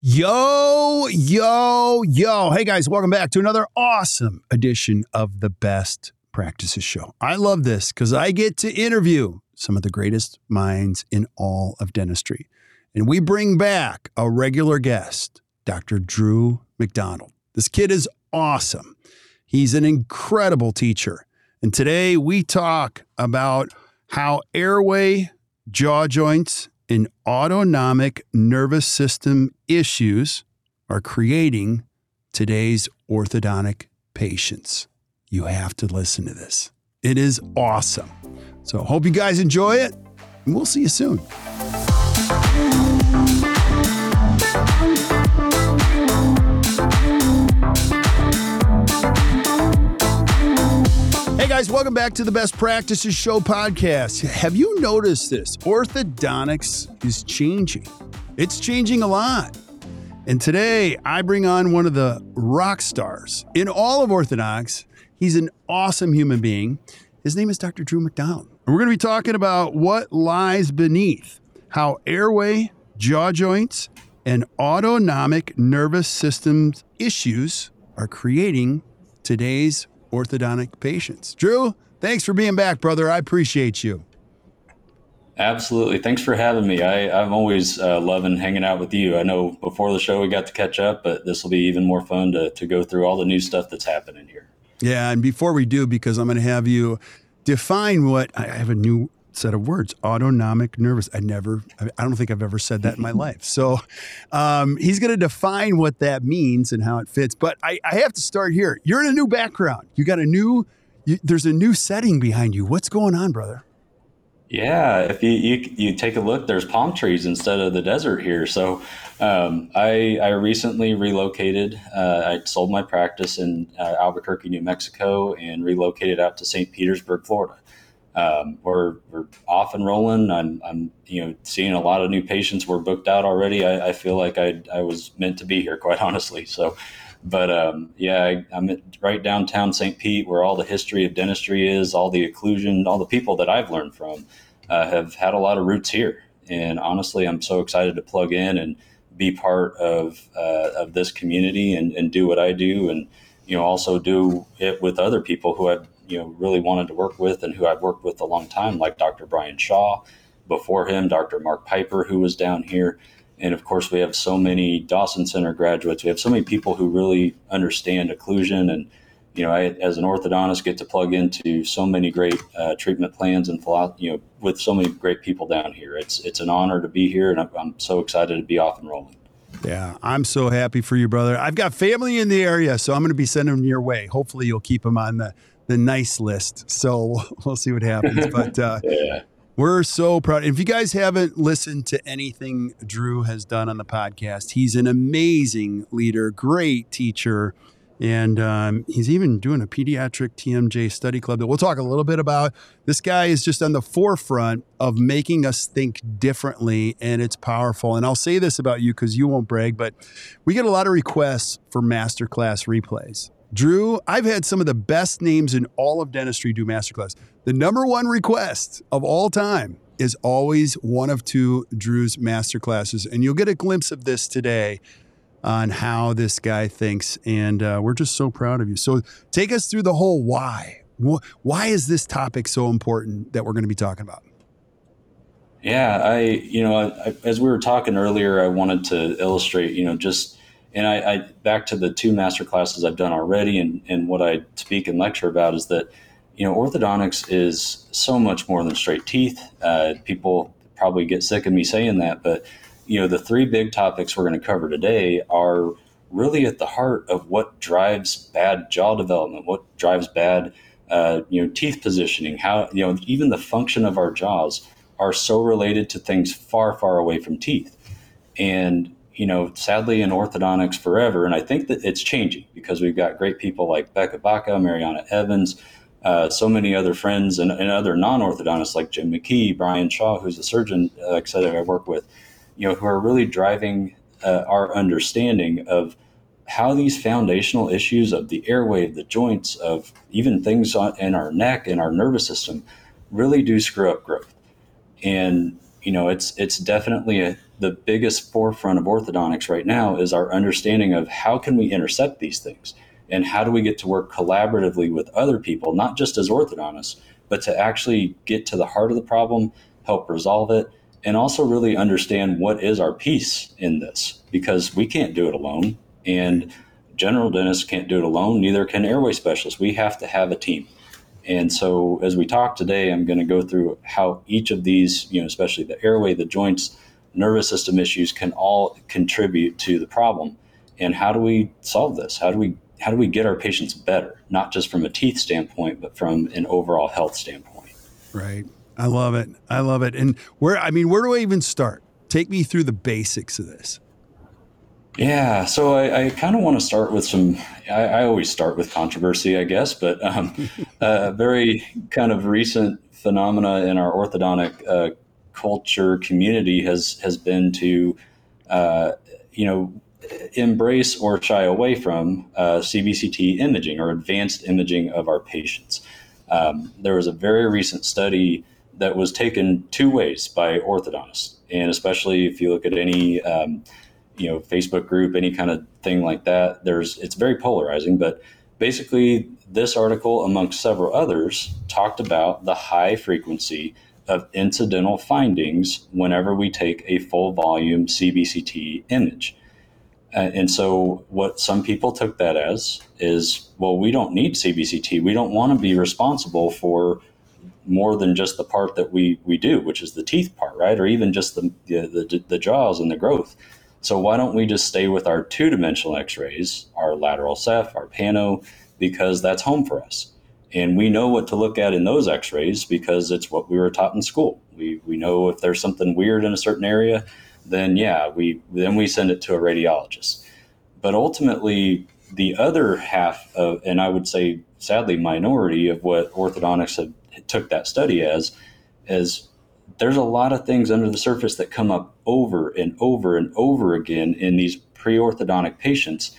Yo, yo, yo. Hey guys, welcome back to another awesome edition of the Best Practices Show. I love this because I get to interview some of the greatest minds in all of dentistry. And we bring back a regular guest, Dr. Drew McDonald. This kid is awesome. He's an incredible teacher. And today we talk about how airway, jaw joints, and autonomic nervous system issues are creating today's orthodontic patients. You have to listen to this. It is awesome. So hope you guys enjoy it, and we'll see you soon. Hey guys, welcome back to the Best Practices Show podcast. Have you noticed this? Orthodontics is changing. It's changing a lot. And today I bring on one of the rock stars in all of orthodontics. He's an awesome human being. His name is Dr. Drew McDonald. And we're going to be talking about what lies beneath how airway, jaw joints, and autonomic nervous system issues are creating today's orthodontic patients. Drew, thanks for being back, brother. I appreciate you. Absolutely. Thanks for having me. I'm always loving hanging out with you. I know before the show we got to catch up, but this will be even more fun to go through all the new stuff that's happening here. Yeah, and before we do, because I'm going to have you define what, I have a new set of words, autonomic nervous. I don't think I've ever said that in my life. So he's going to define what that means and how it fits. But I have to start here. You're in a new background. You got there's a new setting behind you. What's going on, brother? Yeah, if you take a look, there's palm trees instead of the desert here. So I recently relocated. I sold my practice in Albuquerque, New Mexico, and relocated out to St. Petersburg, Florida. We're off and rolling. I'm seeing a lot of new patients. We're booked out already. I feel like I was meant to be here, quite honestly. So, but I'm right downtown St. Pete, where all the history of dentistry is, all the occlusion, all the people that I've learned from have had a lot of roots here. And honestly, I'm so excited to plug in and be part of this community and do what I do, and also do it with other people who I've really wanted to work with and who I've worked with a long time, like Dr. Brian Shaw, before him, Dr. Mark Piper, who was down here. And of course, we have so many Dawson Center graduates. We have so many people who really understand occlusion. And, I, as an orthodontist, get to plug into so many great treatment plans and, with so many great people down here. It's an honor to be here, and I'm so excited to be off and rolling. Yeah, I'm so happy for you, brother. I've got family in the area, so I'm going to be sending them your way. Hopefully you'll keep them on the nice list. So we'll see what happens. But yeah. We're so proud. If you guys haven't listened to anything Drew has done on the podcast, he's an amazing leader, great teacher. And he's even doing a pediatric TMJ study club that we'll talk a little bit about. This guy is just on the forefront of making us think differently, and it's powerful. And I'll say this about you because you won't brag, but we get a lot of requests for masterclass replays. Drew, I've had some of the best names in all of dentistry do masterclass. The number one request of all time is always one of two Drew's masterclasses. And you'll get a glimpse of this today on how this guy thinks. And we're just so proud of you. So take us through the whole why. Why is this topic so important that we're going to be talking about? Yeah, I as we were talking earlier, I wanted to illustrate, and I back to the two master classes I've done already, and what I speak and lecture about is that, orthodontics is so much more than straight teeth. People probably get sick of me saying that, but the three big topics we're going to cover today are really at the heart of what drives bad jaw development, what drives bad, teeth positioning, how, even the function of our jaws are so related to things far, far away from teeth. And, sadly in orthodontics forever, and I think that it's changing because we've got great people like Becca Baca, Mariana Evans, so many other friends and other non-orthodontists like Jim McKee, Brian Shaw, who's a surgeon, like I said, I work with, who are really driving our understanding of how these foundational issues of the airway, the joints, of even things in our neck and our nervous system really do screw up growth. And, it's definitely the biggest forefront of orthodontics right now is our understanding of how can we intercept these things, and how do we get to work collaboratively with other people, not just as orthodontists, but to actually get to the heart of the problem, help resolve it, and also really understand what is our piece in this, because we can't do it alone, and general dentists can't do it alone, neither can airway specialists. We have to have a team. And so as we talk today, I'm going to go through how each of these, especially the airway, the joints, nervous system issues can all contribute to the problem. And how do we solve this? How do we get our patients better, not just from a teeth standpoint, but from an overall health standpoint? Right. I love it. I love it. And where do I even start? Take me through the basics of this. Yeah, so I kind of want to start with I always start with controversy, I guess, but a very kind of recent phenomena in our orthodontic culture community has been to, embrace or shy away from CBCT imaging or advanced imaging of our patients. There was a very recent study that was taken two ways by orthodontists, and especially if you look at any Facebook group, any kind of thing like that, it's very polarizing. But basically, this article, amongst several others, talked about the high frequency of incidental findings whenever we take a full volume CBCT image. And so what some people took that as is, well, we don't need CBCT. We don't want to be responsible for more than just the part that we do, which is the teeth part, right? Or even just the jaws and the growth. So why don't we just stay with our two-dimensional x-rays, our lateral ceph, our pano, because that's home for us. And we know what to look at in those x-rays because it's what we were taught in school. We know if there's something weird in a certain area, then we send it to a radiologist. But ultimately, the other half of, and I would say sadly minority of what orthodontics took that study as there's a lot of things under the surface that come up over and over and over again in these pre-orthodontic patients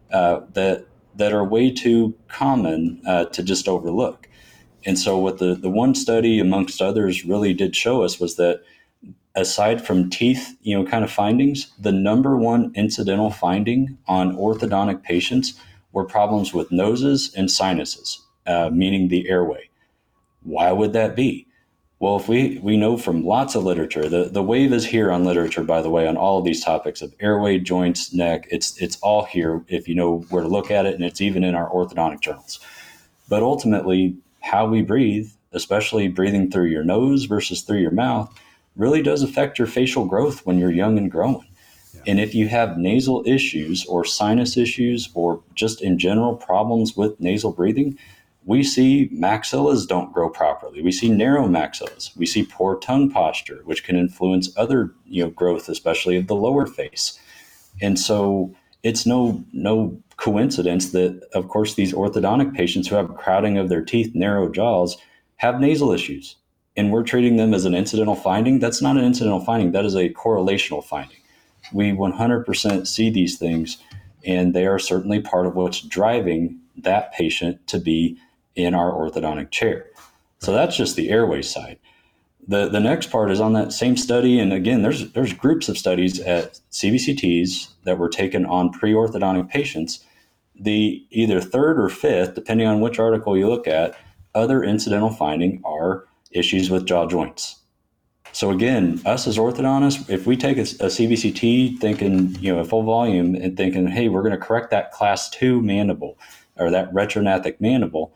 that are way too common to just overlook. And so what the one study amongst others really did show us was that aside from teeth, kind of findings, the number one incidental finding on orthodontic patients were problems with noses and sinuses, meaning the airway. Why would that be? Well, if we know from lots of literature, the wave is here on literature, by the way, on all of these topics of airway, joints, neck. It's all here if you know where to look at it, and it's even in our orthodontic journals. But ultimately, how we breathe, especially breathing through your nose versus through your mouth, really does affect your facial growth when you're young and growing. Yeah. And if you have nasal issues or sinus issues or just in general problems with nasal breathing, we see maxillas don't grow properly. We see narrow maxillas. We see poor tongue posture, which can influence other growth, especially of the lower face. And so it's no coincidence that, of course, these orthodontic patients who have crowding of their teeth, narrow jaws, have nasal issues. And we're treating them as an incidental finding. That's not an incidental finding. That is a correlational finding. We 100% see these things, and they are certainly part of what's driving that patient to be in our orthodontic chair. So that's just the airway side. The next part is on that same study. And again, there's groups of studies at CBCTs that were taken on pre-orthodontic patients. The either third or fifth, depending on which article you look at, other incidental finding are issues with jaw joints. So again, us as orthodontists, if we take a CBCT thinking, a full volume and thinking, hey, we're going to correct that class 2 mandible or that retrognathic mandible,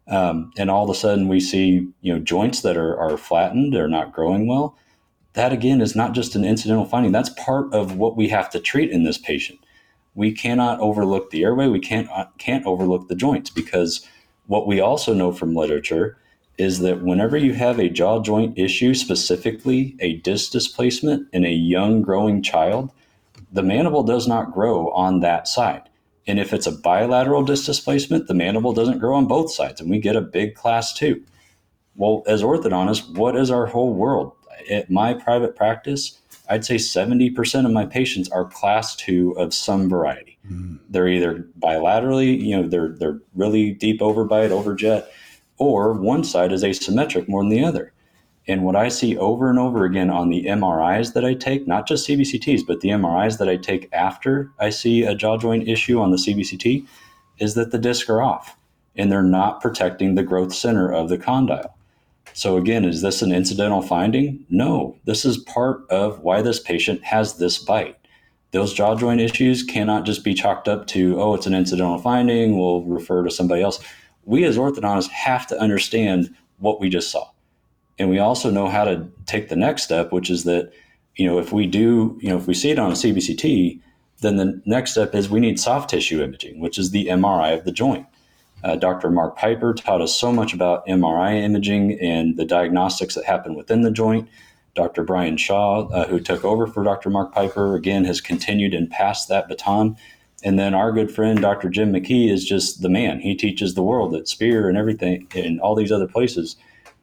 and all of a sudden we see, joints that are flattened or not growing well, that again is not just an incidental finding. That's part of what we have to treat in this patient. We cannot overlook the airway. We can't overlook the joints, because what we also know from literature is that whenever you have a jaw joint issue, specifically a disc displacement in a young growing child, the mandible does not grow on that side. And if it's a bilateral disc displacement, the mandible doesn't grow on both sides, and we get a big class 2. Well, as orthodontists, what is our whole world? At my private practice, I'd say 70% of my patients are class 2 of some variety. Mm. They're either bilaterally, they're really deep overbite, overjet, or one side is asymmetric more than the other. And what I see over and over again on the MRIs that I take, not just CBCTs, but the MRIs that I take after I see a jaw joint issue on the CBCT, is that the discs are off and they're not protecting the growth center of the condyle. So again, is this an incidental finding? No, this is part of why this patient has this bite. Those jaw joint issues cannot just be chalked up to, oh, it's an incidental finding, we'll refer to somebody else. We as orthodontists have to understand what we just saw. And we also know how to take the next step, which is that, if we see it on a CBCT, then the next step is we need soft tissue imaging, which is the MRI of the joint. Dr. Mark Piper taught us so much about MRI imaging and the diagnostics that happen within the joint. Dr. Brian Shaw, who took over for Dr. Mark Piper, again, has continued and passed that baton. And then our good friend, Dr. Jim McKee, is just the man. He teaches the world at Spear and everything and all these other places.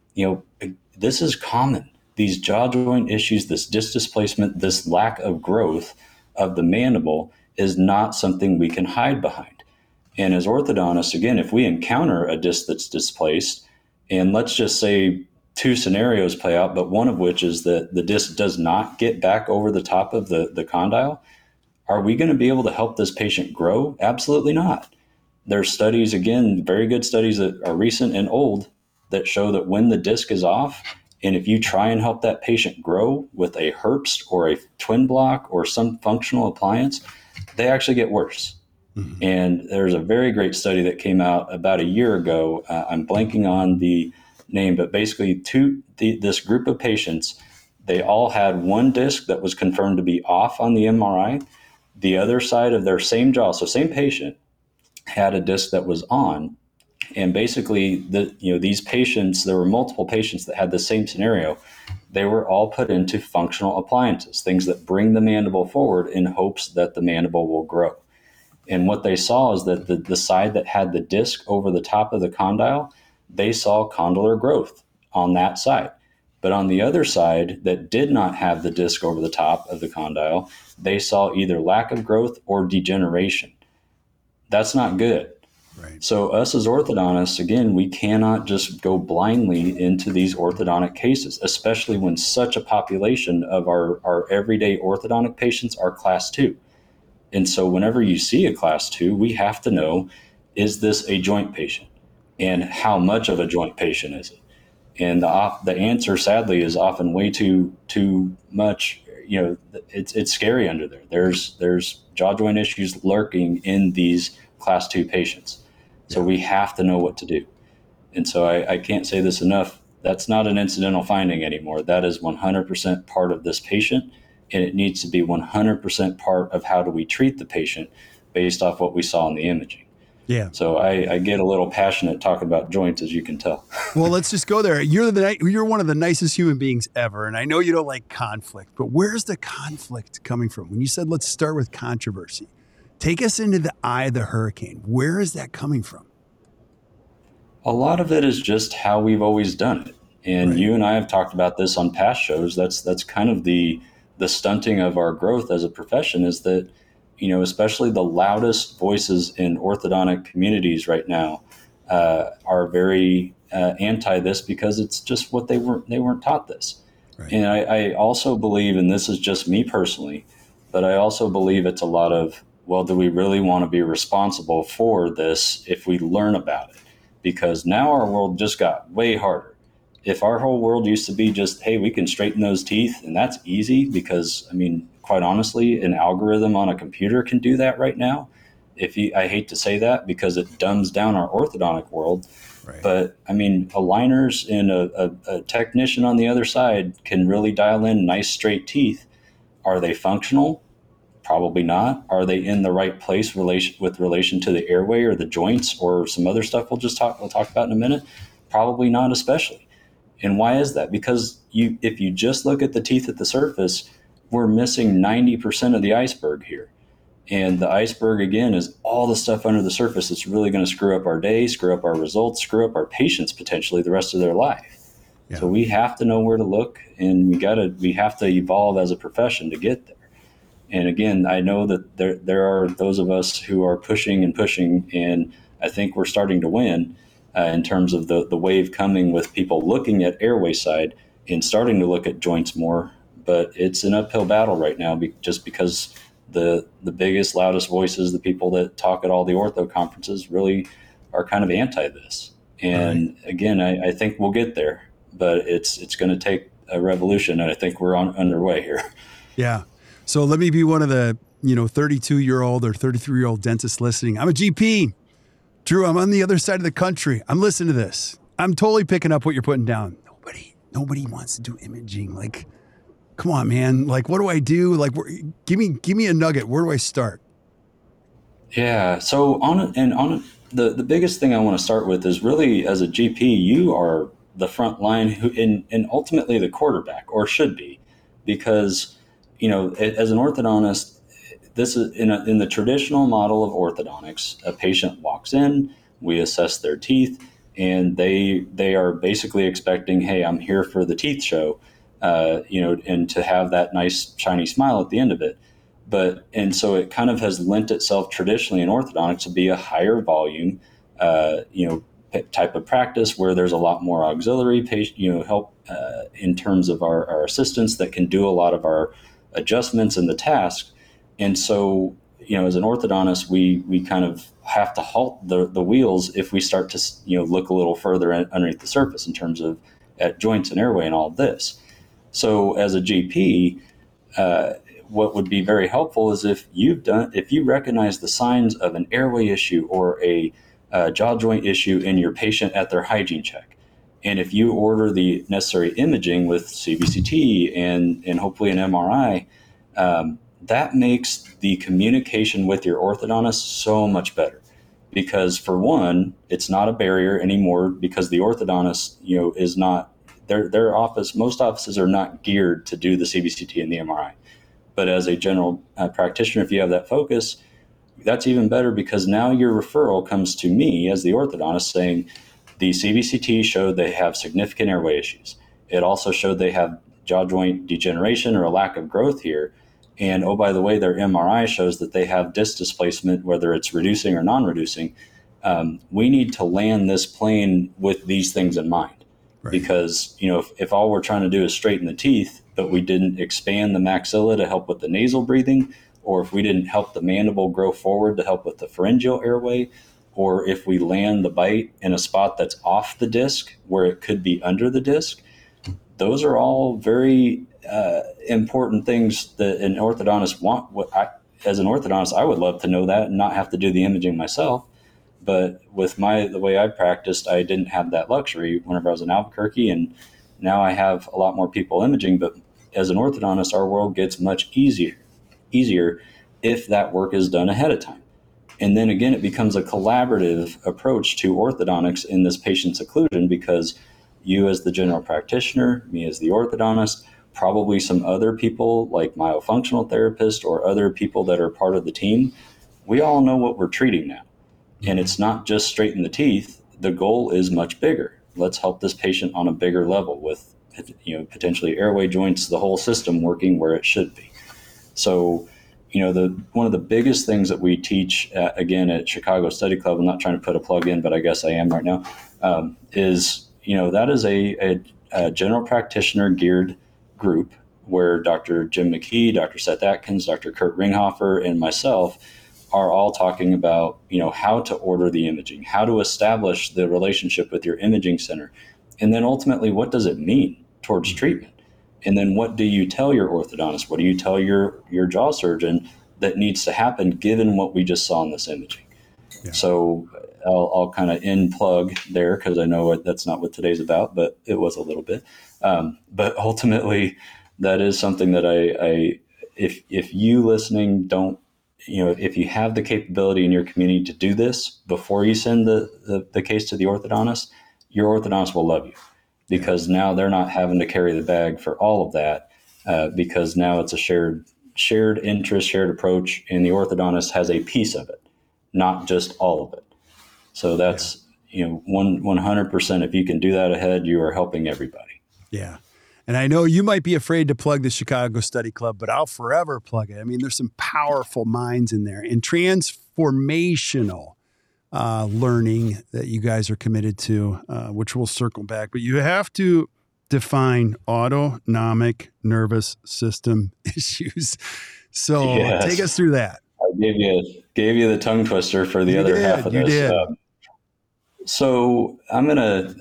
This is common. These jaw joint issues, this disc displacement, this lack of growth of the mandible is not something we can hide behind. And as orthodontists, again, if we encounter a disc that's displaced, and let's just say two scenarios play out, but one of which is that the disc does not get back over the top of the condyle, are we going to be able to help this patient grow? Absolutely not. There's studies, again, very good studies that are recent and old, that show that when the disc is off, and if you try and help that patient grow with a Herbst or a twin block or some functional appliance, they actually get worse. Mm-hmm. And there's a very great study that came out about a year ago. I'm blanking on the name, but basically this group of patients, they all had one disc that was confirmed to be off on the MRI. The other side of their same jaw, so same patient, had a disc that was on. And basically, these patients, there were multiple patients that had the same scenario. They were all put into functional appliances, things that bring the mandible forward in hopes that the mandible will grow. And what they saw is that the side that had the disc over the top of the condyle, they saw condylar growth on that side. But on the other side that did not have the disc over the top of the condyle, they saw either lack of growth or degeneration. That's not good. Right. So us as orthodontists, again, we cannot just go blindly into these orthodontic cases, especially when such a population of our everyday orthodontic patients are class 2. And so whenever you see a class 2, we have to know, is this a joint patient? And how much of a joint patient is it? And the answer, sadly, is often way too much. It's scary under there. There's jaw joint issues lurking in these class 2 patients. So we have to know what to do. And so I can't say this enough. That's not an incidental finding anymore. That is 100% part of this patient. And it needs to be 100% part of how do we treat the patient based off what we saw in the imaging. Yeah. So I get a little passionate talking about joints, as you can tell. Well, let's just go there. You're one of the nicest human beings ever. And I know you don't like conflict, but where's the conflict coming from? When you said, let's start with controversy, take us into the eye of the hurricane. Where is that coming from? A lot of it is just how we've always done it. And right. You and I have talked about this on past shows. That's kind of the stunting of our growth as a profession, is that, especially the loudest voices in orthodontic communities right now are very anti this, because it's just what they weren't taught this. Right. And I also believe, and this is just me personally, but I also believe it's a lot of, well, do we really want to be responsible for this if we learn about it? Because now our world just got way harder. If our whole world used to be just, hey, we can straighten those teeth, and that's easy, because, quite honestly, an algorithm on a computer can do that right now. I hate to say that because it dumbs down our orthodontic world. Right. But, aligners and a technician on the other side can really dial in nice straight teeth. Are they functional? Probably not. Are they in the right place with relation to the airway or the joints or some other stuff we'll talk about in a minute? Probably not, especially. And why is that? Because if you just look at the teeth at the surface, we're missing 90% of the iceberg here. And the iceberg, again, is all the stuff under the surface that's really going to screw up our day, screw up our results, screw up our patients potentially the rest of their life. Yeah. So we have to know where to look, and we have to evolve as a profession to get there. And again, I know that there are those of us who are pushing, and I think we're starting to win in terms of the wave coming with people looking at airway side and starting to look at joints more, but it's an uphill battle right now just because the biggest, loudest voices, the people that talk at all the ortho conferences really are kind of anti this. And again, I think we'll get there, but it's going to take a revolution, and I think we're underway here. Yeah. So let me be one of the 32-year-old or 33-year-old dentists listening. I'm a GP. Drew, I'm on the other side of the country. I'm listening to this. I'm totally picking up what you're putting down. Nobody wants to do imaging. Like, come on, man. Like, what do I do? Like, give me a nugget. Where do I start? Yeah. So the biggest thing I want to start with is really, as a GP, you are the front line and ultimately the quarterback, or should be, because, as an orthodontist, this is in the traditional model of orthodontics. A patient walks in, we assess their teeth, and they are basically expecting, hey, I'm here for the teeth show, and to have that nice shiny smile at the end of it. And so it kind of has lent itself traditionally in orthodontics to be a higher volume, type of practice where there's a lot more auxiliary patient, help in terms of our assistants that can do a lot of our adjustments in the task. And so, as an orthodontist, we kind of have to halt the wheels if we start to, look a little further underneath the surface in terms of at joints and airway and all of this. So as a GP, what would be very helpful is if you recognize the signs of an airway issue or a jaw joint issue in your patient at their hygiene check, and if you order the necessary imaging with CBCT and hopefully an MRI, that makes the communication with your orthodontist so much better. Because for one, it's not a barrier anymore, because the orthodontist, is not their office. Most offices are not geared to do the CBCT and the MRI. But as a general practitioner, if you have that focus, that's even better, because now your referral comes to me as the orthodontist saying, the CBCT showed they have significant airway issues. It also showed they have jaw joint degeneration or a lack of growth here. And oh, by the way, their MRI shows that they have disc displacement, whether it's reducing or non-reducing. We need to land this plane with these things in mind. Right. Because, if all we're trying to do is straighten the teeth, but we didn't expand the maxilla to help with the nasal breathing, or if we didn't help the mandible grow forward to help with the pharyngeal airway, or if we land the bite in a spot that's off the disc where it could be under the disc, those are all very important things that an orthodontist as an orthodontist, I would love to know that and not have to do the imaging myself. But with the way I practiced, I didn't have that luxury whenever I was in Albuquerque, and now I have a lot more people imaging. But as an orthodontist, our world gets much easier if that work is done ahead of time. And then again, it becomes a collaborative approach to orthodontics in this patient's occlusion, because you as the general practitioner, me as the orthodontist, probably some other people like myofunctional therapists or other people that are part of the team, we all know what we're treating now. And it's not just straighten the teeth. The goal is much bigger. Let's help this patient on a bigger level with, potentially airway joints, the whole system working where it should be. So, one of the biggest things that we teach, again, at Chicago Study Club, I'm not trying to put a plug in, but I guess I am right now, is, that is a general practitioner geared group where Dr. Jim McKee, Dr. Seth Atkins, Dr. Kurt Ringhofer, and myself are all talking about, how to order the imaging, how to establish the relationship with your imaging center. And then ultimately, what does it mean towards treatment? And then what do you tell your orthodontist? What do you tell your jaw surgeon that needs to happen given what we just saw in this imaging? Yeah. So I'll kind of end plug there, because I know that's not what today's about, but it was a little bit. But ultimately, that is something that if you listening don't, if you have the capability in your community to do this before you send the case to the orthodontist, your orthodontist will love you. Because now they're not having to carry the bag for all of that, because now it's a shared interest, shared approach, and the orthodontist has a piece of it, not just all of it. So that's 100%. If you can do that ahead, you are helping everybody. Yeah. And I know you might be afraid to plug the Chicago Study Club, but I'll forever plug it. I mean, there's some powerful minds in there, and transformational learning that you guys are committed to, which we'll circle back. But you have to define autonomic nervous system issues. So Yes. take us through that. I gave you the tongue twister for the other half of this. You did. So I'm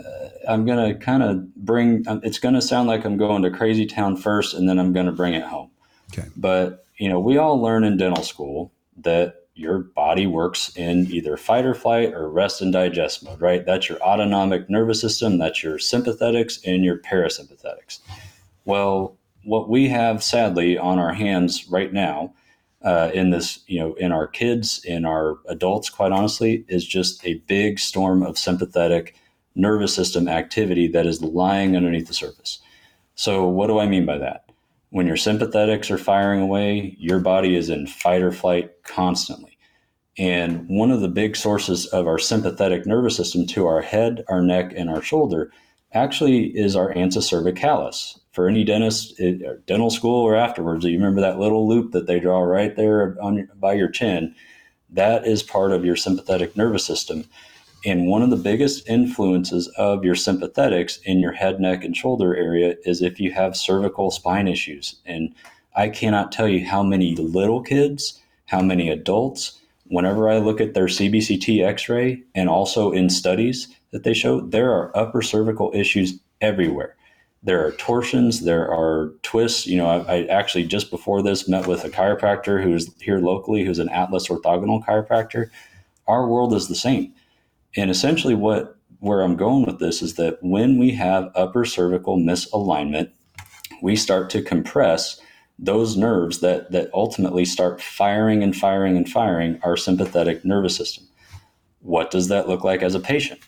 gonna kind of bring. It's gonna sound like I'm going to crazy town first, and then I'm gonna bring it home. Okay. But we all learn in dental school that your body works in either fight or flight or rest and digest mode, right? That's your autonomic nervous system. That's your sympathetics and your parasympathetics. Well, what we have sadly on our hands right now, in this, in our kids, in our adults, quite honestly, is just a big storm of sympathetic nervous system activity that is lying underneath the surface. So what do I mean by that? When your sympathetics are firing away, your body is in fight or flight constantly. And one of the big sources of our sympathetic nervous system to our head, our neck, and our shoulder actually is our ansa cervicalis. For any dentist, dental school or afterwards, you remember that little loop that they draw right there by your chin? That is part of your sympathetic nervous system. And one of the biggest influences of your sympathetics in your head, neck, and shoulder area is if you have cervical spine issues. And I cannot tell you how many little kids, how many adults, whenever I look at their CBCT x-ray and also in studies that they show, there are upper cervical issues everywhere. There are torsions, there are twists. I actually just before this met with a chiropractor who's here locally, who's an Atlas orthogonal chiropractor. Our world is the same. And essentially where I'm going with this is that when we have upper cervical misalignment, we start to compress those nerves that ultimately start firing and firing and firing our sympathetic nervous system. What does that look like as a patient?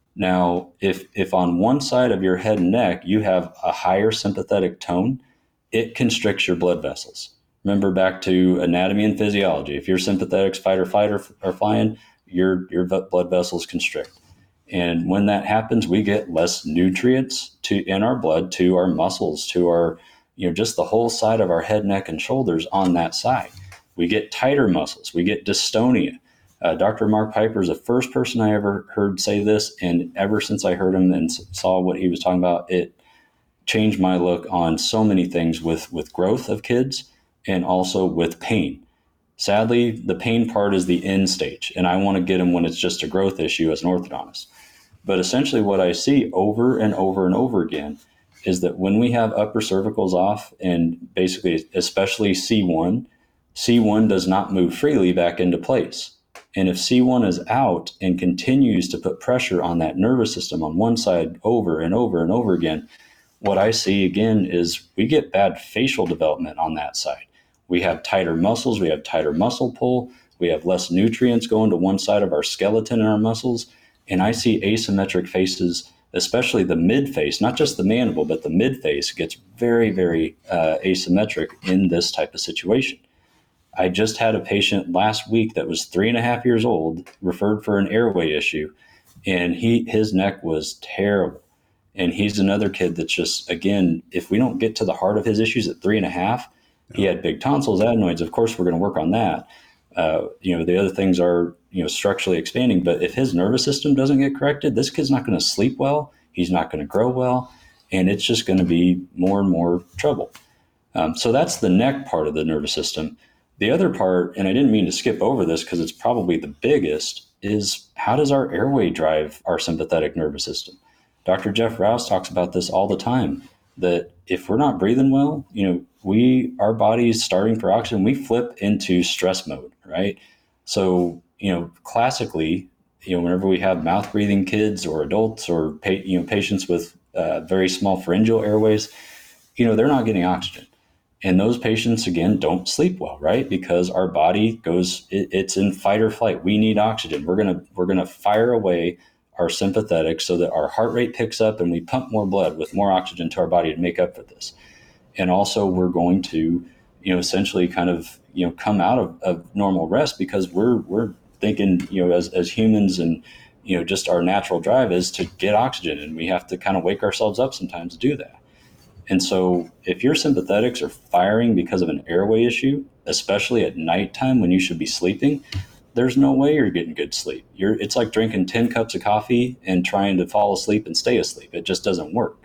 Now, if on one side of your head and neck you have a higher sympathetic tone, it constricts your blood vessels. Remember back to anatomy and physiology. If your sympathetics fight or flight are flying, your blood vessels constrict. And when that happens, we get less nutrients in our blood to our muscles, to our, just the whole side of our head, neck, and shoulders on that side. We get tighter muscles. We get dystonia. Dr. Mark Piper is the first person I ever heard say this. And ever since I heard him and saw what he was talking about, it changed my look on so many things with growth of kids and also with pain. Sadly, the pain part is the end stage, and I want to get them when it's just a growth issue as an orthodontist. But essentially what I see over and over and over again is that when we have upper cervicals off, and basically especially C1 does not move freely back into place. And if C1 is out and continues to put pressure on that nervous system on one side over and over and over again, what I see again is we get bad facial development on that side. We have tighter muscles, we have tighter muscle pull, we have less nutrients going to one side of our skeleton and our muscles. And I see asymmetric faces, especially the mid face, not just the mandible, but the mid face gets very, very asymmetric in this type of situation. I just had a patient last week that was 3.5 years old, referred for an airway issue, and his neck was terrible. And he's another kid that's just, again, if we don't get to the heart of his issues at 3.5, he had big tonsils, adenoids. Of course, we're going to work on that. The other things are, structurally expanding. But if his nervous system doesn't get corrected, this kid's not going to sleep well. He's not going to grow well. And it's just going to be more and more trouble. So that's the neck part of the nervous system. The other part, and I didn't mean to skip over this because it's probably the biggest, is how does our airway drive our sympathetic nervous system? Dr. Jeff Rouse talks about this all the time, that if we're not breathing well, our body is starting for oxygen, we flip into stress mode, right? So, classically, whenever we have mouth breathing kids or adults or patients with very small pharyngeal airways, they're not getting oxygen. And those patients, again, don't sleep well, right? Because our body it's in fight or flight. We need oxygen. We're gonna fire away our sympathetics so that our heart rate picks up and we pump more blood with more oxygen to our body to make up for this. And also we're going to, essentially kind of, come out of normal rest because we're thinking, as humans and, just our natural drive is to get oxygen, and we have to kind of wake ourselves up sometimes to do that. And so if your sympathetics are firing because of an airway issue, especially at nighttime when you should be sleeping, there's no way you're getting good sleep. It's like drinking 10 cups of coffee and trying to fall asleep and stay asleep. It just doesn't work.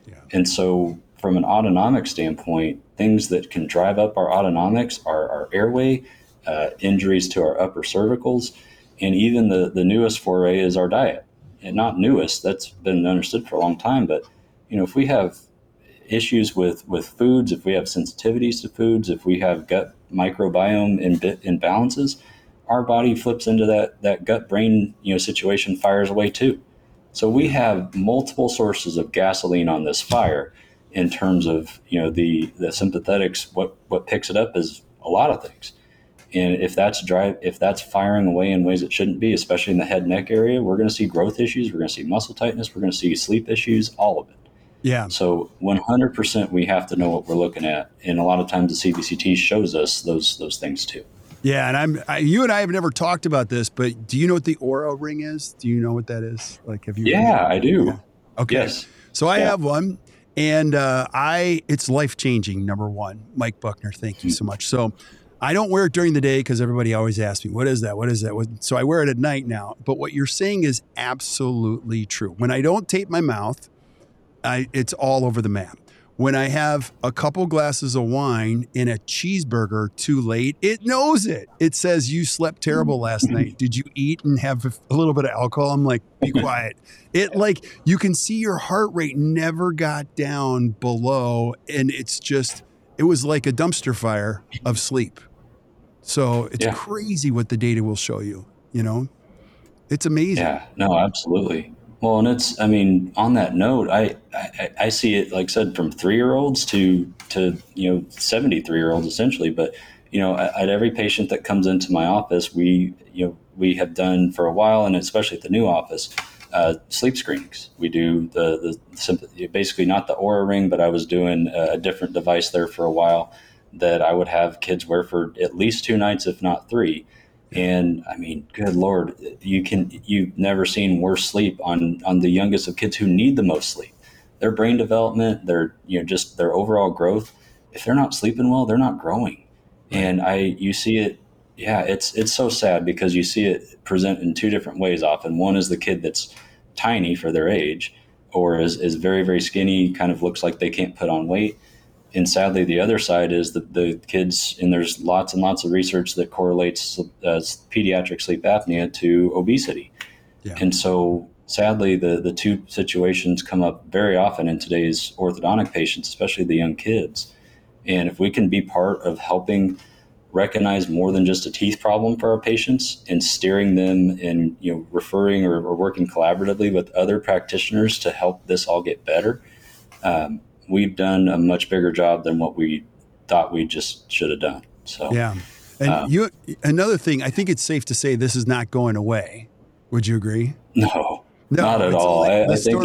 Yeah. And so from an autonomic standpoint, things that can drive up our autonomics are our airway, injuries to our upper cervicals, and even the newest foray is our diet. And not newest, that's been understood for a long time, but if we have issues with foods, if we have sensitivities to foods, if we have gut microbiome imbalances, our body flips into that gut brain situation, fires away too. So we have multiple sources of gasoline on this fire in terms of the sympathetics. What picks it up is a lot of things. And if that's firing away in ways it shouldn't be, especially in the head neck area, we're going to see growth issues, we're going to see muscle tightness, we're going to see sleep issues, all of it. Yeah. So 100% we have to know what we're looking at. And a lot of times the CBCT shows us those things too. Yeah. And you and I have never talked about this, but do you know what the Oura ring is? Do you know what that is? Like, have you? Yeah, I do. Yeah. Okay. Yes. So I have one, and it's life-changing. Number one, Mike Buckner. Thank you so much. So I don't wear it during the day because everybody always asks me, what is that? What is that? So I wear it at night now. But what you're saying is absolutely true. When I don't tape my mouth, it's all over the map. When I have a couple glasses of wine and a cheeseburger too late, it knows it. It says, you slept terrible last night. Did you eat and have a little bit of alcohol? I'm like, be quiet. You can see your heart rate never got down below. And it was like a dumpster fire of sleep. So it's crazy what the data will show you, It's amazing. Yeah, no, absolutely. Well, and on that note, I see it, like I said, from 3-year-olds to 73-year-olds essentially. But, at every patient that comes into my office, we have done for a while, and especially at the new office, sleep screenings. We do basically not the Oura ring, but I was doing a different device there for a while that I would have kids wear for at least 2 nights, if not 3. And good Lord, you've never seen worse sleep on the youngest of kids who need the most sleep. Their brain development, their overall growth. If they're not sleeping well, they're not growing. And you see it. Yeah, it's so sad because you see it present in 2 different ways often. One is the kid that's tiny for their age, or is very, very skinny, kind of looks like they can't put on weight. And sadly, the other side is the kids, and there's lots and lots of research that correlates pediatric sleep apnea to obesity. Yeah. And so sadly, the 2 situations come up very often in today's orthodontic patients, especially the young kids. And if we can be part of helping recognize more than just a teeth problem for our patients and steering them and referring or working collaboratively with other practitioners to help this all get better, we've done a much bigger job than what we thought we just should have done. So yeah. And another thing, I think it's safe to say this is not going away. Would you agree? No, not at all. I think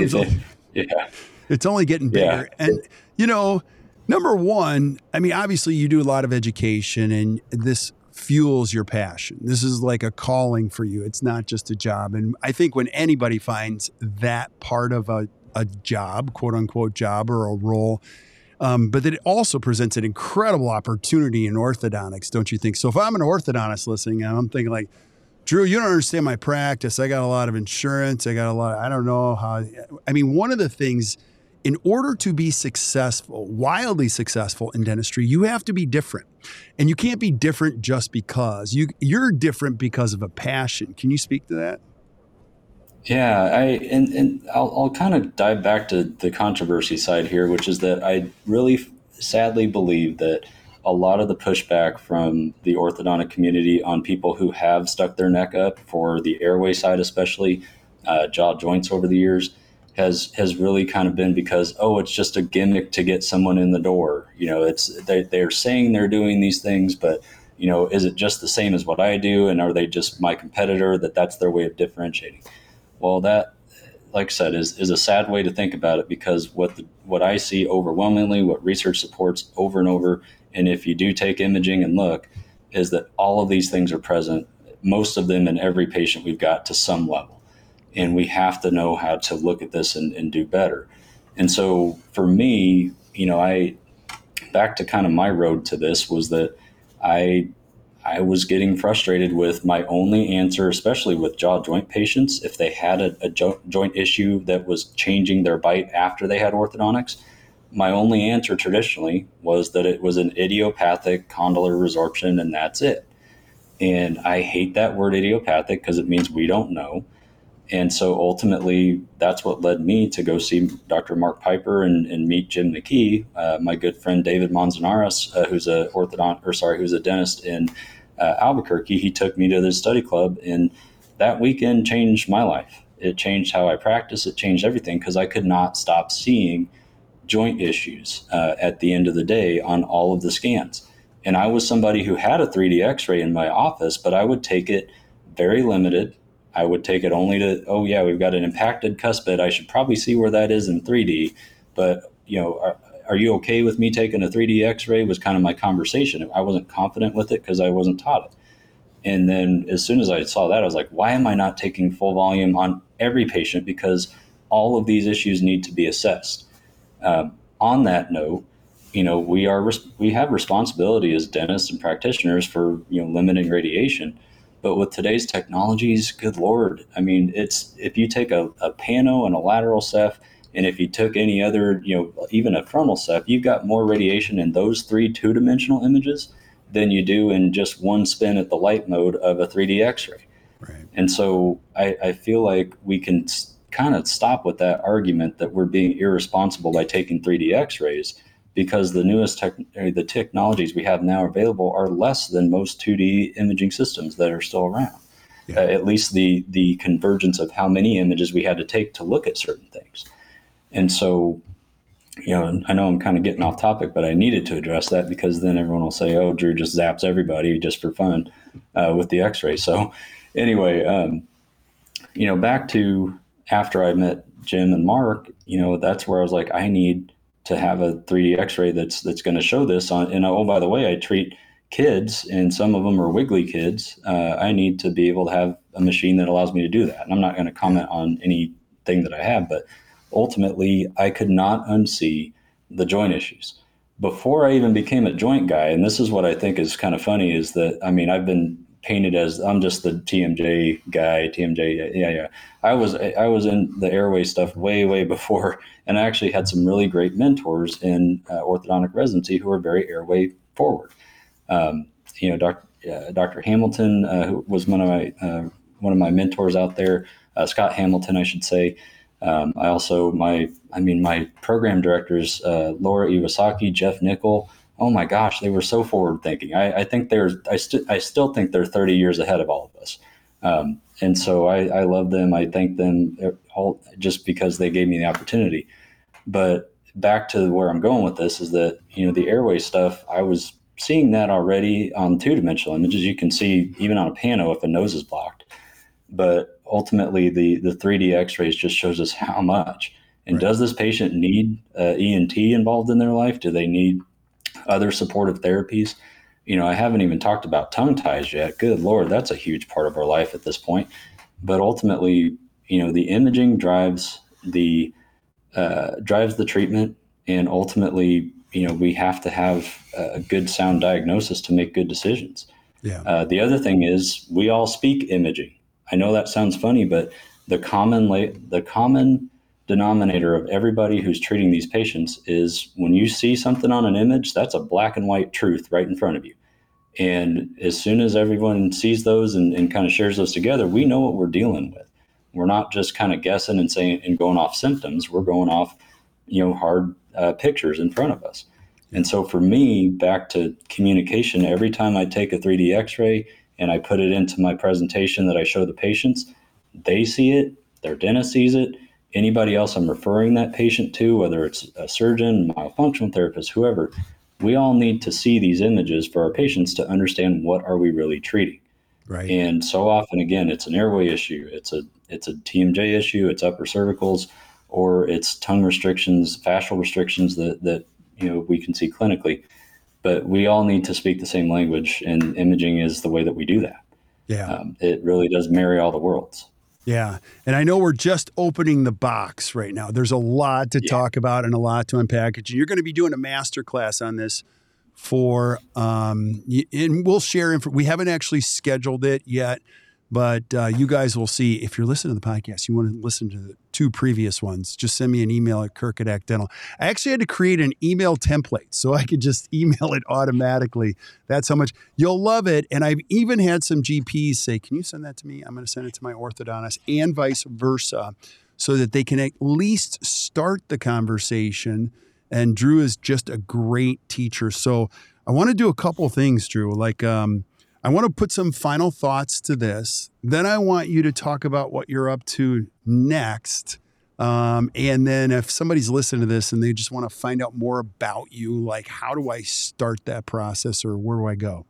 it's only getting bigger. Yeah. And number one, obviously you do a lot of education and this fuels your passion. This is like a calling for you. It's not just a job. And I think when anybody finds that part of a job, quote unquote job or a role, but that it also presents an incredible opportunity in orthodontics, don't you think? So if I'm an orthodontist listening, and I'm thinking like, Drew, you don't understand my practice. I got a lot of insurance. I don't know how. One of the things, in order to be successful, wildly successful in dentistry, you have to be different. And you can't be different just because. You're different because of a passion. Can you speak to that? Yeah, I'll kind of dive back to the controversy side here, which is that I really sadly believe that a lot of the pushback from the orthodontic community on people who have stuck their neck up for the airway side, especially jaw joints over the years, has really kind of been because, it's just a gimmick to get someone in the door. They're saying they're doing these things, but is it just the same as what I do? And are they just my competitor? That's their way of differentiating? Well, that, like I said, is a sad way to think about it, because what I see overwhelmingly, what research supports over and over, and if you do take imaging and look, is that all of these things are present, most of them in every patient we've got to some level. And we have to know how to look at this and do better. And so for me, back to kind of my road to this was that I I was getting frustrated with my only answer, especially with jaw joint patients. If they had a joint issue that was changing their bite after they had orthodontics, my only answer traditionally was that it was an idiopathic condylar resorption, and that's it. And I hate that word idiopathic because it means we don't know. And so ultimately, that's what led me to go see Dr. Mark Piper and meet Jim McKee, my good friend David Manzanares, who's a dentist in Albuquerque. He took me to the study club, and that weekend changed my life. It changed how I practice. It changed everything because I could not stop seeing joint issues at the end of the day on all of the scans. And I was somebody who had a 3D X-ray in my office, but I would take it very limited. I would take it only to, oh yeah, we've got an impacted cuspid. I should probably see where that is in 3D. But, are you okay with me taking a 3D X-ray was kind of my conversation. I wasn't confident with it because I wasn't taught it. And then as soon as I saw that, I was like, why am I not taking full volume on every patient? Because all of these issues need to be assessed. On that note, we have responsibility as dentists and practitioners for, limiting radiation. But with today's technologies, good Lord, I mean, if you take a pano and a lateral ceph, and if you took any other, even a frontal ceph, you've got more radiation in those 3 two-dimensional images than you do in just one spin at the light mode of a 3D X-ray. Right. And so I feel like we can kind of stop with that argument that we're being irresponsible by taking 3D X-rays, because the newest the technologies we have now available are less than most 2D imaging systems that are still around. Yeah. At least the convergence of how many images we had to take to look at certain things. And so, I know I'm kind of getting off topic, but I needed to address that because then everyone will say, oh, Drew just zaps everybody just for fun with the X-ray. So anyway, back to after I met Jim and Mark, that's where I was like, I need to have a 3D X-ray that's going to show this on. And oh, by the way, I treat kids, and some of them are wiggly kids. I need to be able to have a machine that allows me to do that. And I'm not going to comment on anything that I have, but ultimately, I could not unsee the joint issues before I even became a joint guy. And this is what I think is kind of funny is that, I mean, I've been painted as I'm just the TMJ guy, Yeah. I was in the airway stuff way before, and I actually had some really great mentors in orthodontic residency who were very airway forward. Dr. Hamilton, who was one of my mentors out there, Scott Hamilton, I should say. I also my program directors, Laura Iwasaki, Jeff Nickel. Oh my gosh, they were so forward thinking. I think I still think they're 30 years ahead of all of us. And so I love them. I thank them all just because they gave me the opportunity. But back to where I'm going with this is that, the airway stuff, I was seeing that already on 2-dimensional images. You can see even on a pano if a nose is blocked. But ultimately, the 3D X-rays just shows us how much. And Does this patient need ENT involved in their life? Do they need other supportive therapies? I haven't even talked about tongue ties yet. Good Lord, that's a huge part of our life at this point. But ultimately, the imaging drives the treatment, and ultimately, we have to have a good sound diagnosis to make good decisions. Yeah. The other thing is we all speak imaging. I know that sounds funny, but the common denominator of everybody who's treating these patients is when you see something on an image, that's a black and white truth right in front of you. And as soon as everyone sees those and kind of shares those together, we know what we're dealing with. We're not just kind of guessing and saying and going off symptoms. We're going off, hard pictures in front of us. And so for me, back to communication, every time I take a 3D X-ray and I put it into my presentation that I show the patients, they see it, their dentist sees it, anybody else I'm referring that patient to, whether it's a surgeon, myofunctional therapist, whoever, we all need to see these images for our patients to understand what are we really treating. Right. And so often, again, it's an airway issue, it's a TMJ issue, it's upper cervicals, or it's tongue restrictions, fascial restrictions that we can see clinically. But we all need to speak the same language, and imaging is the way that we do that. Yeah. It really does marry all the worlds. Yeah. And I know we're just opening the box right now. There's a lot to talk about and a lot to unpackage. And you're going to be doing a master class on this for, and we'll share we haven't actually scheduled it yet, but you guys will see. If you're listening to the podcast, you want to listen to the 2 previous ones, just send me an email at Kirk@ACT Dental. I actually had to create an email template so I could just email it automatically. That's how much you'll love it. And I've even had some GPs say, can you send that to me? I'm going to send it to my orthodontist, and vice versa, so that they can at least start the conversation. And Drew is just a great teacher. So I want to do a couple things, Drew. Like, I want to put some final thoughts to this. Then I want you to talk about what you're up to next. And then if somebody's listening to this and they just want to find out more about you, like, how do I start that process, or where do I go?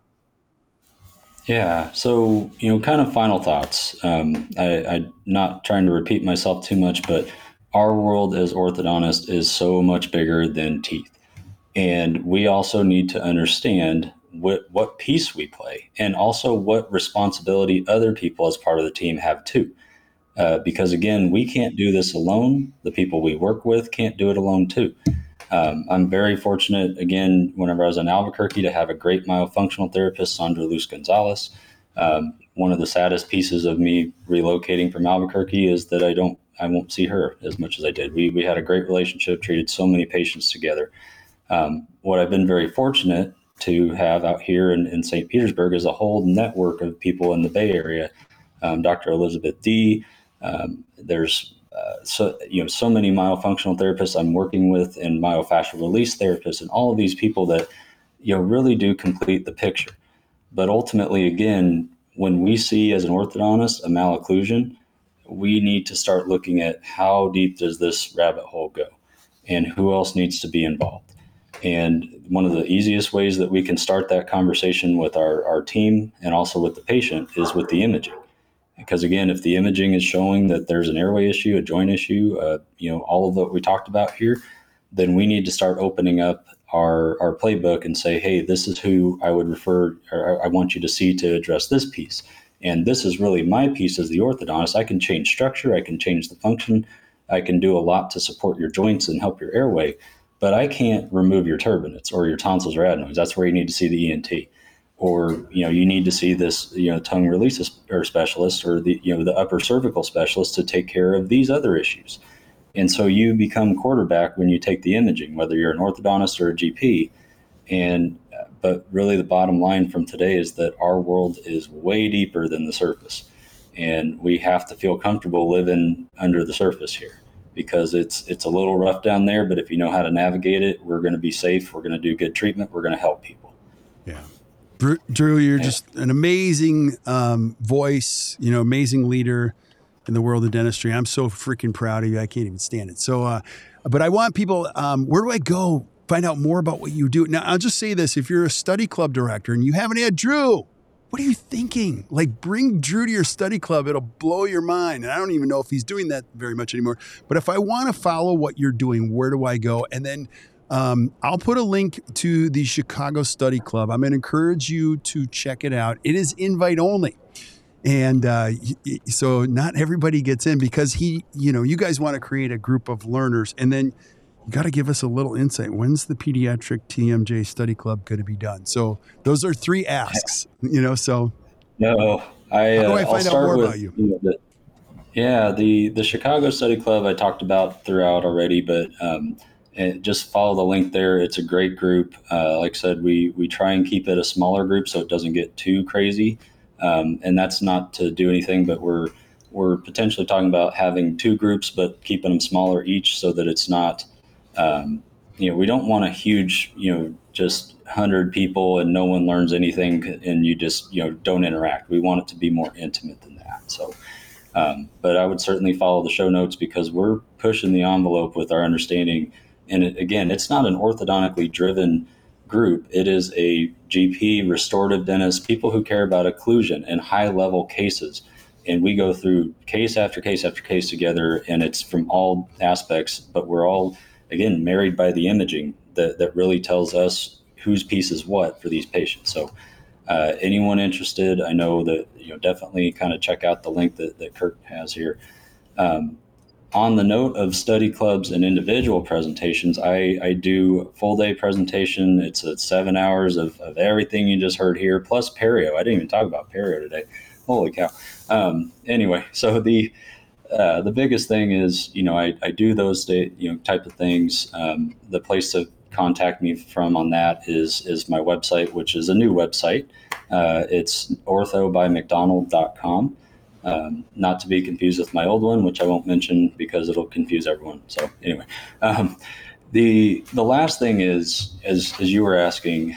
Yeah. So, kind of final thoughts. I'm not trying to repeat myself too much, but our world as orthodontists is so much bigger than teeth. And we also need to understand what piece we play, and also what responsibility other people as part of the team have too. Because again, we can't do this alone. The people we work with can't do it alone too. I'm very fortunate, again, whenever I was in Albuquerque, to have a great myofunctional therapist, Sandra Luz Gonzalez. One of the saddest pieces of me relocating from Albuquerque is that I won't see her as much as I did. We had a great relationship, treated so many patients together. What I've been very fortunate to have out here in St. Petersburg is a whole network of people in the Bay Area. Dr. Elizabeth D. There's so many myofunctional therapists I'm working with, and myofascial release therapists, and all of these people that really do complete the picture. But ultimately, again, when we see as an orthodontist a malocclusion, we need to start looking at how deep does this rabbit hole go, and who else needs to be involved. And one of the easiest ways that we can start that conversation with our team and also with the patient is with the imaging. Because again, if the imaging is showing that there's an airway issue, a joint issue, all of what we talked about here, then we need to start opening up our playbook and say, hey, this is who I would refer, or I want you to see to address this piece. And this is really my piece as the orthodontist. I can change structure, I can change the function, I can do a lot to support your joints and help your airway. But I can't remove your turbinates or your tonsils or adenoids. That's where you need to see the ENT, or you need to see this tongue release or specialist, or the upper cervical specialist to take care of these other issues. And so you become quarterback when you take the imaging, whether you're an orthodontist or a GP. But really, the bottom line from today is that our world is way deeper than the surface, and we have to feel comfortable living under the surface here, because it's a little rough down there, but if you know how to navigate it, we're going to be safe. We're going to do good treatment. We're going to help people. Yeah. Drew, you're just an amazing voice, amazing leader in the world of dentistry. I'm so freaking proud of you. I can't even stand it. So, but I want people, where do I go find out more about what you do? Now, I'll just say this. If you're a study club director and you haven't had Drew, what are you thinking? Like, bring Drew to your study club. It'll blow your mind. And I don't even know if he's doing that very much anymore. But if I want to follow what you're doing, where do I go? And then I'll put a link to the Chicago Study Club. I'm going to encourage you to check it out. It is invite only. And so not everybody gets in, because you guys want to create a group of learners. And then you got to give us a little insight. When's the Pediatric TMJ Study Club going to be done? So those are 3 asks, so. No, how do I find out more about you? The Chicago Study Club I talked about throughout already, but and just follow the link there. It's a great group. Like I said, we try and keep it a smaller group so it doesn't get too crazy. And that's not to do anything, but we're potentially talking about having 2 groups, but keeping them smaller each, so that it's not, we don't want a huge, just 100 people and no one learns anything and you just, don't interact. We want it to be more intimate than that. So, but I would certainly follow the show notes, because we're pushing the envelope with our understanding. And again, it's not an orthodontically driven group. It is a GP, restorative dentist, people who care about occlusion and high level cases. And we go through case after case after case together, and it's from all aspects, but we're all, again, married by the imaging that really tells us whose piece is what for these patients. So anyone interested, I know that, definitely kind of check out the link that Kirk has here. on the note of study clubs and individual presentations, I do full day presentation. It's 7 hours of everything you just heard here, plus perio. I didn't even talk about perio today. Holy cow. Anyway, so the biggest thing is, I do those type of things. The place to contact me from on that is my website, which is a new website. It's orthobymcdonald.com. Not to be confused with my old one, which I won't mention because it'll confuse everyone. So anyway, the last thing is, as you were asking,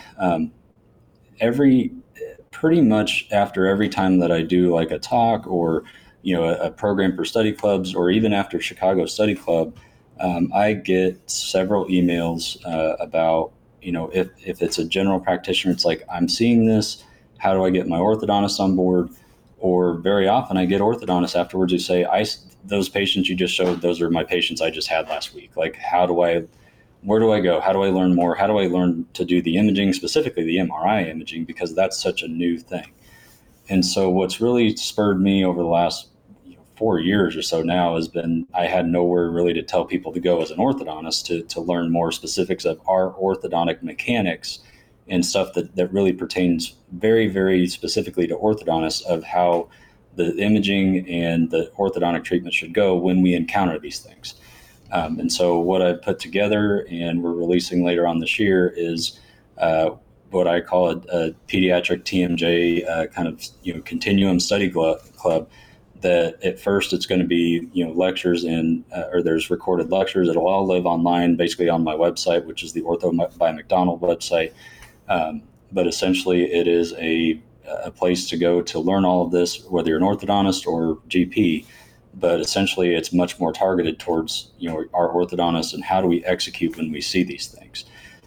pretty much after every time that I do like a talk or, a program for study clubs, or even after Chicago Study Club, I get several emails about, if it's a general practitioner, it's like, I'm seeing this, how do I get my orthodontist on board? Or very often I get orthodontists afterwards who say, those patients you just showed, those are my patients I just had last week. Like, where do I go? How do I learn more? How do I learn to do the imaging, specifically the MRI imaging, because that's such a new thing. And so what's really spurred me over the last 4 years or so now has been, I had nowhere really to tell people to go as an orthodontist to learn more specifics of our orthodontic mechanics and stuff that really pertains very, very specifically to orthodontists, of how the imaging and the orthodontic treatment should go when we encounter these things. And so what I put together and we're releasing later on this year is what I call a pediatric TMJ kind of continuum study club. That at first it's going to be lectures or there's recorded lectures. It'll all live online, basically on my website, which is the Ortho by McDonald website. But essentially it is a place to go to learn all of this, whether you're an orthodontist or GP. But essentially it's much more targeted towards our orthodontists and how do we execute when we see these things.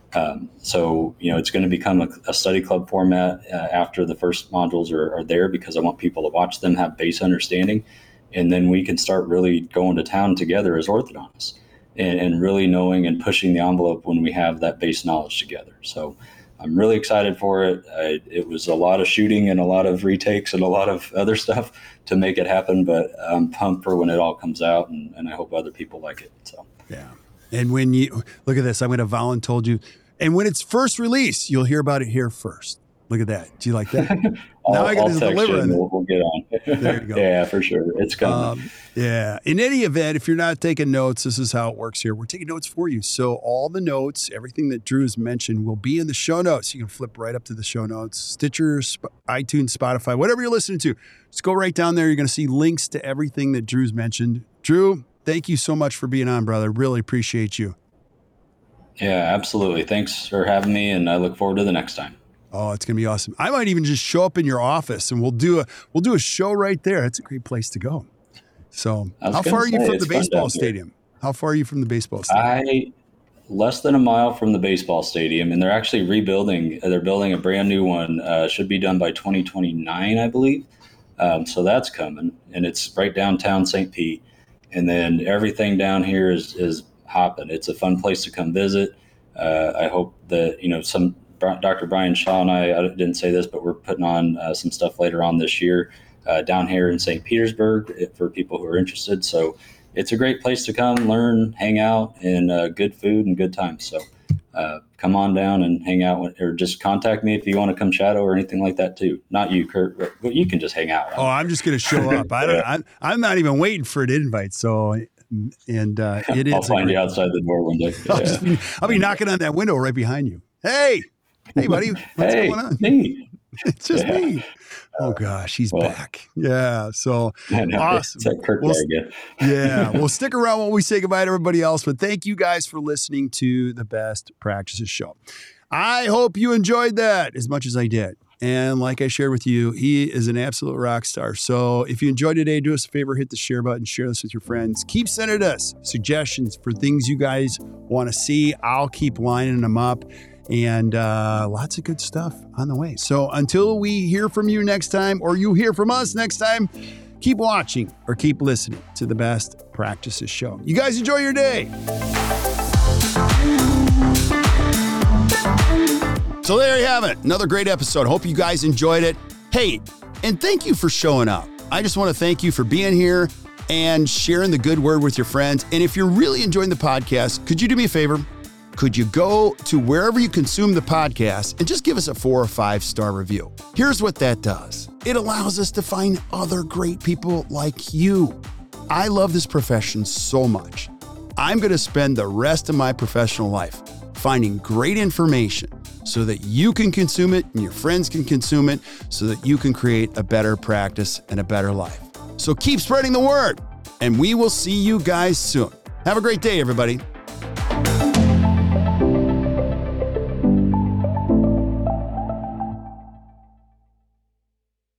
So it's going to become a study club format after the first modules are there, because I want people to watch them, have base understanding, and then we can start really going to town together as orthodontists and really knowing and pushing the envelope when we have that base knowledge together. So I'm really excited for it. It was a lot of shooting and a lot of retakes and a lot of other stuff to make it happen, but I'm pumped for when it all comes out, and I hope other people like it. So yeah. And when you look at this, I'm going to voluntold you. And when it's first released, you'll hear about it here first. Look at that. Do you like that? Now I got to deliver on it. We'll get on. There you go. Yeah, for sure. It's coming. Yeah. In any event, if you're not taking notes, this is how it works here. We're taking notes for you. So all the notes, everything that Drew has mentioned will be in the show notes. You can flip right up to the show notes. Stitcher, iTunes, Spotify, whatever you're listening to. Just go right down there. You're going to see links to everything that Drew's mentioned. Drew, thank you so much for being on, brother. Really appreciate you. Yeah, absolutely. Thanks for having me, and I look forward to the next time. Oh, it's going to be awesome. I might even just show up in your office and we'll do a show right there. That's a great place to go. So how far are you from the baseball stadium? How far are you from the baseball stadium? Less than a mile from the baseball stadium, and they're actually rebuilding. They're building a brand new one. Should be done by 2029, I believe. So that's coming, and it's right downtown St. Pete. And then everything down here is hopping. It's a fun place to come visit. I hope that, Dr. Brian Shaw and I didn't say this, but we're putting on some stuff later on this year down here in St. Petersburg for people who are interested. So it's a great place to come, learn, hang out, and good food and good times. So come on down and hang out, or just contact me if you want to come shadow or anything like that too. Not you, Kurt, but you can just hang out. Oh, I'm just going to show up. I'm not even waiting for an invite. So, it is. I'll find you outside the door one day. Yeah. I'll be knocking on that window right behind you. Hey, buddy, what's going on? Me. It's just me. Oh gosh, he's back. Yeah. So awesome. It's that Kirk again. Yeah. Well, stick around while we say goodbye to everybody else. But thank you guys for listening to the Best Practices Show. I hope you enjoyed that as much as I did. And like I shared with you, he is an absolute rock star. So if you enjoyed today, do us a favor, hit the share button, share this with your friends. Keep sending us suggestions for things you guys want to see. I'll keep lining them up. And lots of good stuff on the way. So until we hear from you next time, or you hear from us next time, keep watching or keep listening to the Best Practices Show. You guys enjoy your day. So there you have it. Another great episode. Hope you guys enjoyed it. Hey, and thank you for showing up. I just want to thank you for being here. and sharing the good word with your friends. And if you're really enjoying the podcast, could you do me a favor? Could you go to wherever you consume the podcast and just give us a 4 or 5 star review? Here's what that does. It allows us to find other great people like you. I love this profession so much. I'm going to spend the rest of my professional life finding great information so that you can consume it and your friends can consume it so that you can create a better practice and a better life. So keep spreading the word, and we will see you guys soon. Have a great day, everybody.